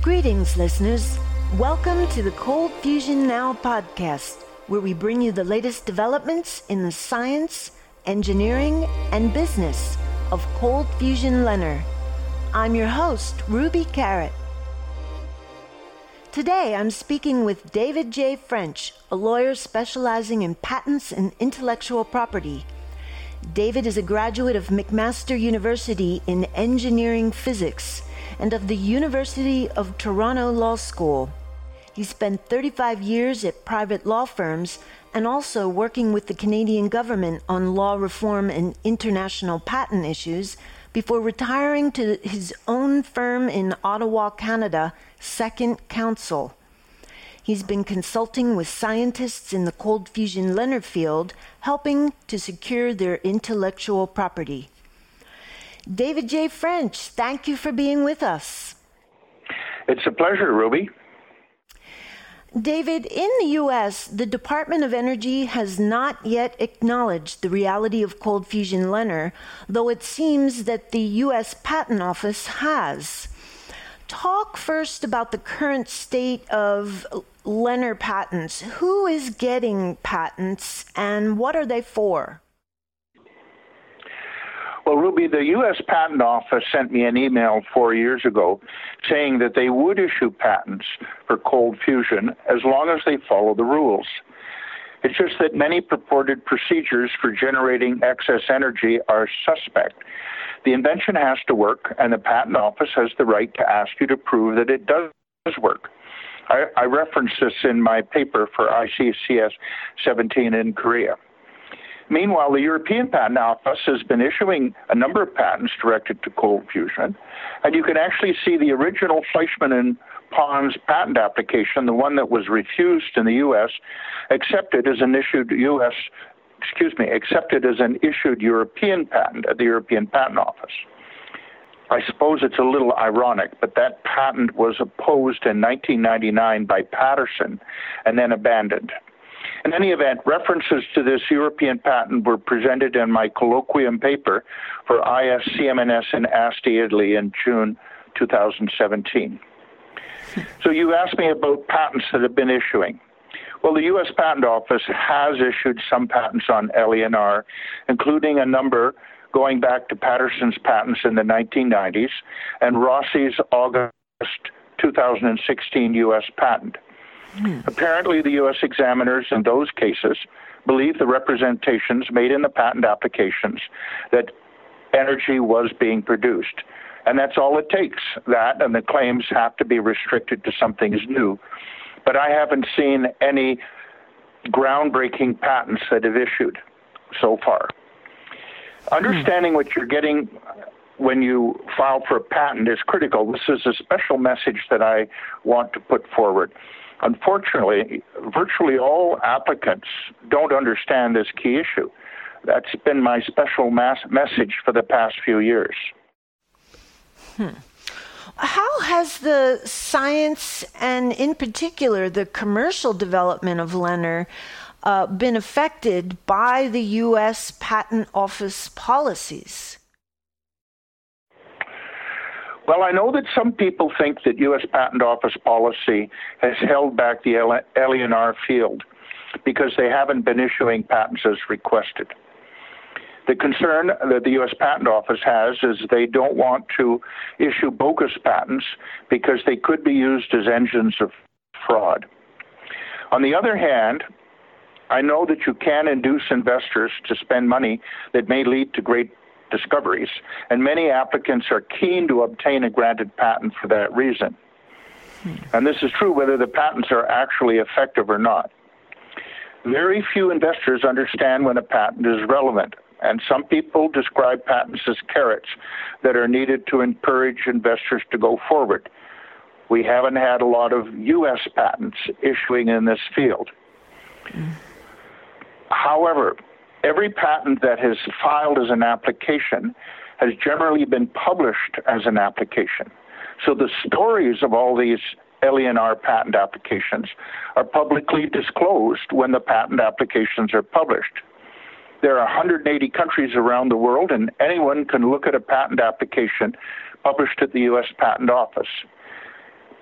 Greetings, listeners. Welcome to the Cold Fusion Now podcast, where we bring you the latest developments in the science, engineering, and business of cold fusion LENR. I'm your host, Ruby Carrot. Today, I'm speaking with David J. French, a lawyer specializing in patents and intellectual property. David is a graduate of McMaster University in engineering physics and of the University of Toronto Law School. He spent 35 years at private law firms and also working with the Canadian government on law reform and international patent issues before retiring to his own firm in Ottawa, Canada, Second Counsel. He's been consulting with scientists in the cold fusion LENR field, helping to secure their intellectual property. David J. French, thank you for being with us. It's a pleasure, Ruby. David, in the U.S., the Department of Energy has not yet acknowledged the reality of cold fusion LENR, though it seems that the U.S. Patent Office has. Talk first about the current state of LENR patents. Who is getting patents and what are they for? Well, Ruby, the U.S. Patent Office sent me an email 4 years ago saying that they would issue patents for cold fusion as long as they follow the rules. It's just that many purported procedures for generating excess energy are suspect. The invention has to work, and the Patent Office has the right to ask you to prove that it does work. I reference this in my paper for ICCS 17 in Korea. Meanwhile, the European Patent Office has been issuing a number of patents directed to cold fusion, and you can actually see the original Fleischmann and Pons patent application, the one that was refused in the U.S., accepted as an issued European patent at the European Patent Office. I suppose it's a little ironic, but that patent was opposed in 1999 by Patterson and then abandoned. In any event, references to this European patent were presented in my colloquium paper for ISCMNS in Asti, Italy in June 2017. So you asked me about patents that have been issuing. Well, the U.S. Patent Office has issued some patents on LENR, including a number going back to Patterson's patents in the 1990s and Rossi's August 2016 U.S. patent. Apparently, the U.S. examiners in those cases believe the representations made in the patent applications that energy was being produced. And that's all it takes, that, and the claims have to be restricted to something new. But I haven't seen any groundbreaking patents that have issued so far. Understanding what you're getting when you file for a patent is critical. This is a special message that I want to put forward. Unfortunately, virtually all applicants don't understand this key issue. That's been my special message for the past few years. How has the science and, in particular, the commercial development of LENR been affected by the U.S. Patent Office policies? Well, I know that some people think that U.S. Patent Office policy has held back the LENR field because they haven't been issuing patents as requested. The concern that the U.S. Patent Office has is they don't want to issue bogus patents because they could be used as engines of fraud. On the other hand, I know that you can induce investors to spend money that may lead to great discoveries, and many applicants are keen to obtain a granted patent for that reason. And this is true whether the patents are actually effective or not. Very few investors understand when a patent is relevant, and some people describe patents as carrots that are needed to encourage investors to go forward. We haven't had a lot of U.S. patents issuing in this field. However, every patent that has filed as an application has generally been published as an application. So the stories of all these LENR patent applications are publicly disclosed when the patent applications are published. There are 180 countries around the world, and anyone can look at a patent application published at the U.S. Patent Office.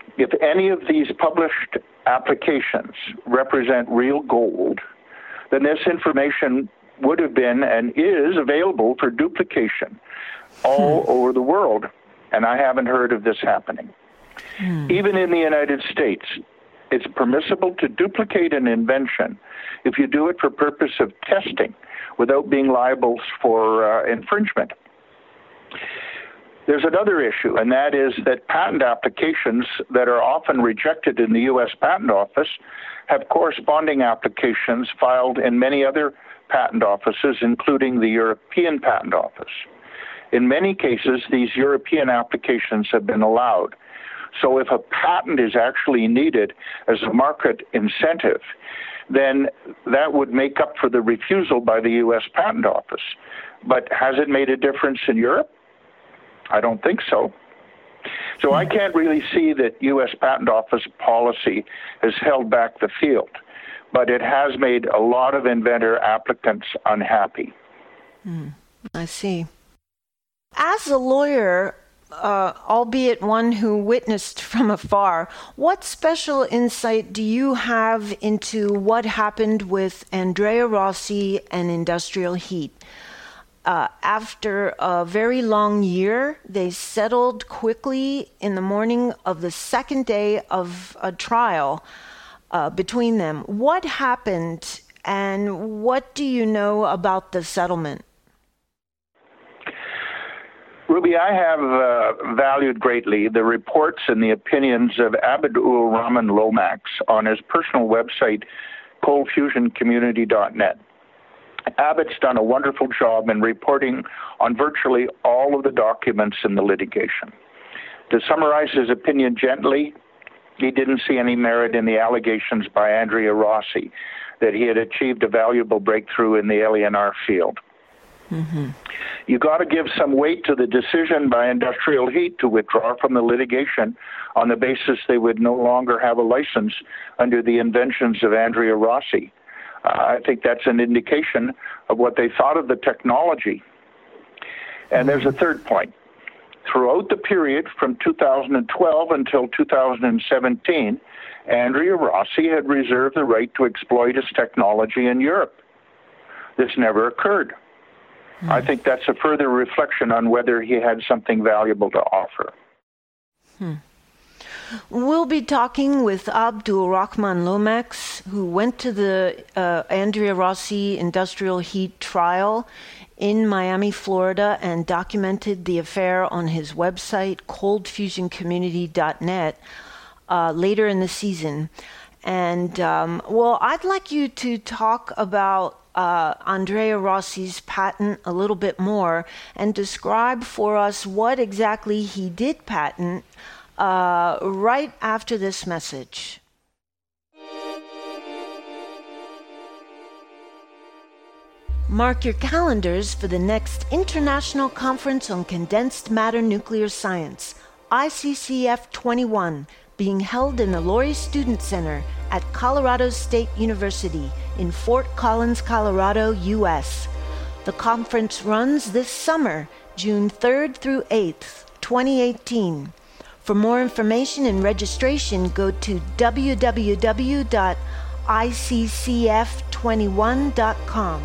If any of these published applications represent real gold, then this information would have been and is available for duplication all over the world, and I haven't heard of this happening. Even in the United States, it's permissible to duplicate an invention if you do it for purpose of testing without being liable for infringement. There's another issue, and that is that patent applications that are often rejected in the U.S. Patent Office have corresponding applications filed in many other patent offices, including the European Patent Office. In many cases, these European applications have been allowed. So if a patent is actually needed as a market incentive, then that would make up for the refusal by the U.S. Patent Office. But has it made a difference in Europe? I don't think so. So I can't really see that U.S. Patent Office policy has held back the field, but it has made a lot of inventor applicants unhappy. I see. As a lawyer, albeit one who witnessed from afar, what special insight do you have into what happened with Andrea Rossi and Industrial Heat? After a very long year, they settled quickly in the morning of the second day of a trial between them. What happened, and what do you know about the settlement? Ruby, I have valued greatly the reports and the opinions of Abdul Rahman Lomax on his personal website, coldfusioncommunity.net. Abbott's done a wonderful job in reporting on virtually all of the documents in the litigation. To summarize his opinion gently, he didn't see any merit in the allegations by Andrea Rossi that he had achieved a valuable breakthrough in the LNR field. You got to give some weight to the decision by Industrial Heat to withdraw from the litigation on the basis they would no longer have a license under the inventions of Andrea Rossi. I think that's an indication of what they thought of the technology. And there's a third point. Throughout the period from 2012 until 2017, Andrea Rossi had reserved the right to exploit his technology in Europe. This never occurred. I think that's a further reflection on whether he had something valuable to offer. We'll be talking with Abdul Rahman Lomax, who went to the Andrea Rossi Industrial Heat trial in Miami, Florida, and documented the affair on his website, coldfusioncommunity.net, later in the season. And, I'd like you to talk about Andrea Rossi's patent a little bit more and describe for us what exactly he did patent right after this message. Mark your calendars for the next International Conference on Condensed Matter Nuclear Science, ICCF 21, being held in the Laurie Student Center at Colorado State University in Fort Collins, Colorado, U.S. The conference runs this summer, June 3rd through 8th, 2018. For more information and registration, go to www.iccf21.com.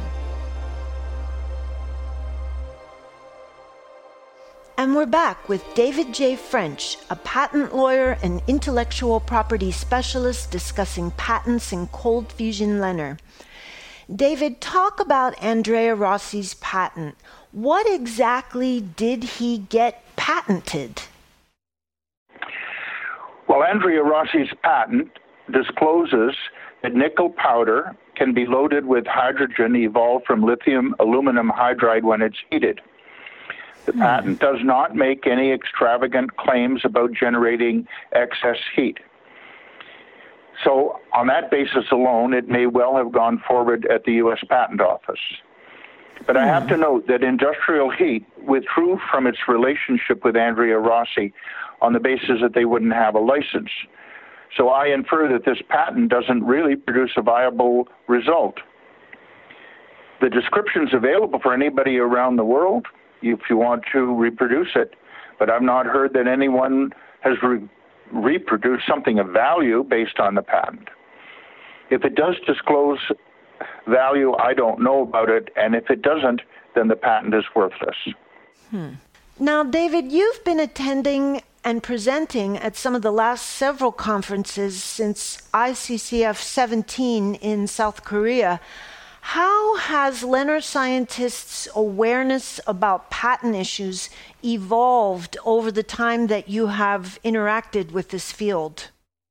And we're back with David J. French, a patent lawyer and intellectual property specialist discussing patents in cold fusion LENR. David, talk about Andrea Rossi's patent. What exactly did he get patented? Well, Andrea Rossi's patent discloses that nickel powder can be loaded with hydrogen evolved from lithium aluminum hydride when it's heated. The patent does not make any extravagant claims about generating excess heat. So on that basis alone, it may well have gone forward at the U.S. Patent Office. But I have to note that Industrial Heat withdrew from its relationship with Andrea Rossi on the basis that they wouldn't have a license. So I infer that this patent doesn't really produce a viable result. The description's available for anybody around the world if you want to reproduce it, but I've not heard that anyone has reproduce something of value based on the patent. If it does disclose value, I don't know about it, and if it doesn't, then the patent is worthless. Now, David, you've been attending and presenting at some of the last several conferences since ICCF 17 in South Korea. How has Leonard scientists' awareness about patent issues evolved over the time that you have interacted with this field?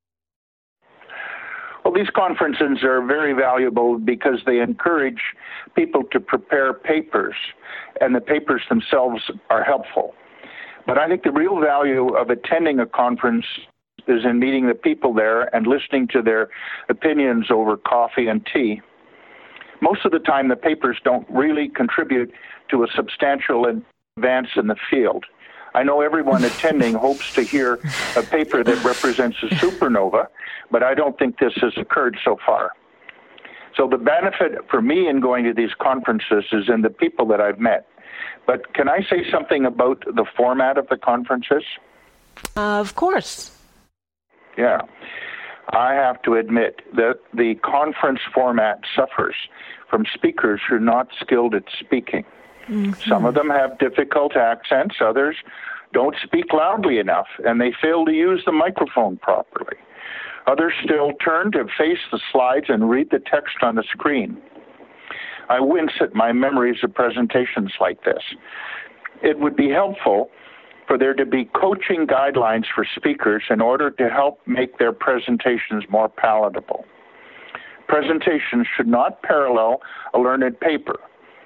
Well, these conferences are very valuable because they encourage people to prepare papers, and the papers themselves are helpful. But I think the real value of attending a conference is in meeting the people there and listening to their opinions over coffee and tea. Most of the time, the papers don't really contribute to a substantial advance in the field. I know everyone attending hopes to hear a paper that represents a supernova, but I don't think this has occurred so far. So the benefit for me in going to these conferences is in the people that I've met. But can I say something about the format of the conferences? Of course. Yeah. I have to admit that the conference format suffers from speakers who are not skilled at speaking. Mm-hmm. Some of them have difficult accents, others don't speak loudly enough, and they fail to use the microphone properly. Others still turn to face the slides and read the text on the screen. I wince at my memories of presentations like this. It would be helpful for there to be coaching guidelines for speakers in order to help make their presentations more palatable. Presentations should not parallel a learned paper.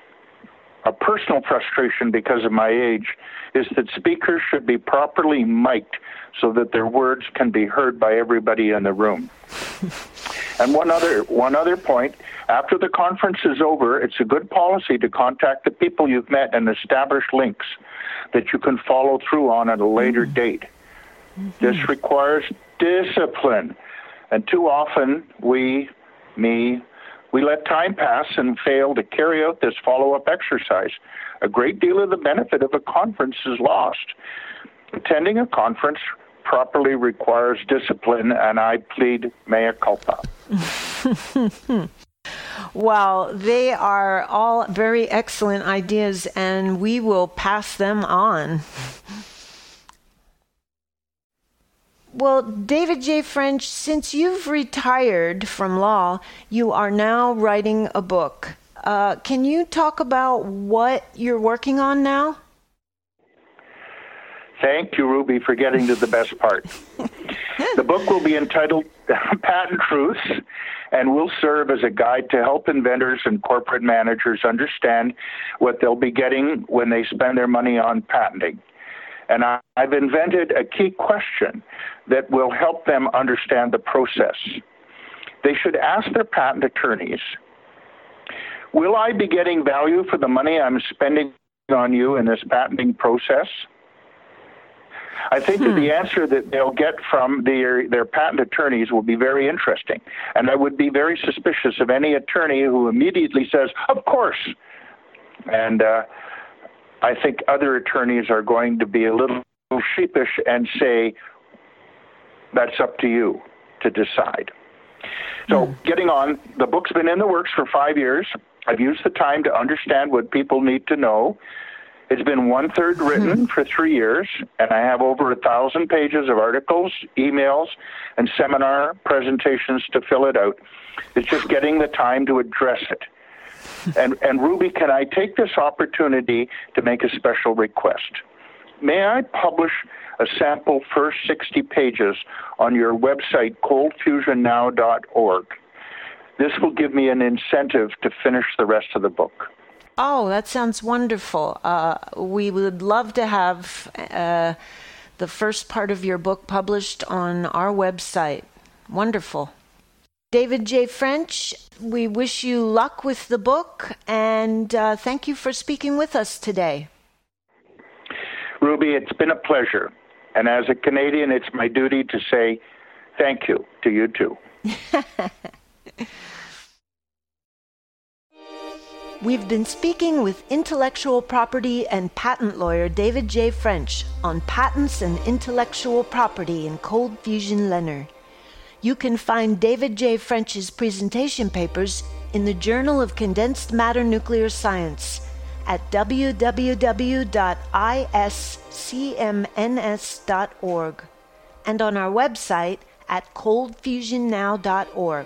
A personal frustration because of my age is that speakers should be properly mic'd so that their words can be heard by everybody in the room. And one other point, after the conference is over, it's a good policy to contact the people you've met and establish links that you can follow through on at a later date. Mm-hmm. This requires discipline. And too often we let time pass and fail to carry out this follow-up exercise. A great deal of the benefit of a conference is lost. Attending a conference properly requires discipline, and I plead mea culpa. Well, they are all very excellent ideas, and we will pass them on. Well, David J. French, since you've retired from law, you are now writing a book. Can you talk about what you're working on now? Thank you, Ruby, for getting to the best part. The book will be entitled Patent Truths and will serve as a guide to help inventors and corporate managers understand what they'll be getting when they spend their money on patenting. And I've invented a key question that will help them understand the process. They should ask their patent attorneys, will I be getting value for the money I'm spending on you in this patenting process? I think that the answer that they'll get from their patent attorneys will be very interesting. And I would be very suspicious of any attorney who immediately says, of course. And I think other attorneys are going to be a little sheepish and say, that's up to you to decide. So getting on, the book's been in the works for 5 years. I've used the time to understand what people need to know. It's been 1/3 written for 3 years, and I have over 1,000 pages of articles, emails, and seminar presentations to fill it out. It's just getting the time to address it. And Ruby, can I take this opportunity to make a special request? May I publish a sample first 60 pages on your website, coldfusionnow.org? This will give me an incentive to finish the rest of the book. Oh, that sounds wonderful. We would love to have the first part of your book published on our website. Wonderful. David J. French, we wish you luck with the book, and thank you for speaking with us today. Ruby, it's been a pleasure. And as a Canadian, it's my duty to say thank you to you too. We've been speaking with intellectual property and patent lawyer David J. French on patents and intellectual property in Cold Fusion Lenner. You can find David J. French's presentation papers in the Journal of Condensed Matter Nuclear Science at www.iscmns.org and on our website at coldfusionnow.org.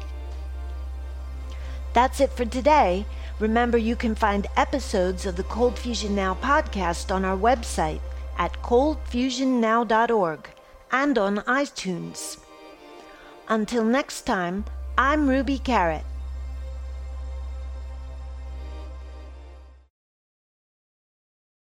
That's it for today. Remember, you can find episodes of the Cold Fusion Now podcast on our website at coldfusionnow.org and on iTunes. Until next time, I'm Ruby Carrot.